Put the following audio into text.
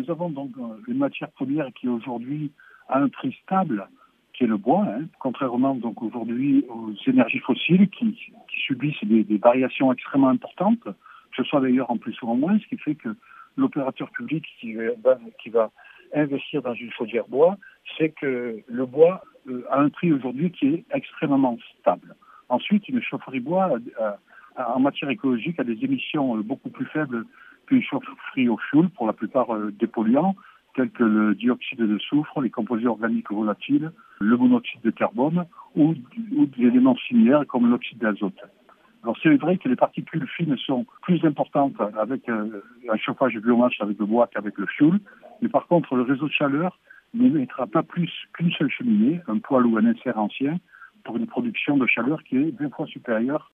nous avons donc une matière première qui aujourd'hui a un prix stable, qui est le bois, contrairement donc aujourd'hui aux énergies fossiles qui subissent des variations extrêmement importantes, que ce soit d'ailleurs en plus ou en moins, ce qui fait que l'opérateur public qui va investir dans une chaudière bois, c'est que le bois a un prix aujourd'hui qui est extrêmement stable. Ensuite, une chaufferie bois en matière écologique a des émissions beaucoup plus faibles qu'une chaufferie au fioul, pour la plupart des polluants, tels que le dioxyde de soufre, les composés organiques volatiles, le monoxyde de carbone ou des éléments similaires comme l'oxyde d'azote. Alors c'est vrai que les particules fines sont plus importantes avec un chauffage biomasse avec le bois qu'avec le fioul, mais par contre le réseau de chaleur n'émettra pas plus qu'une seule cheminée, un poêle ou un insert ancien, pour une production de chaleur qui est 20 fois supérieure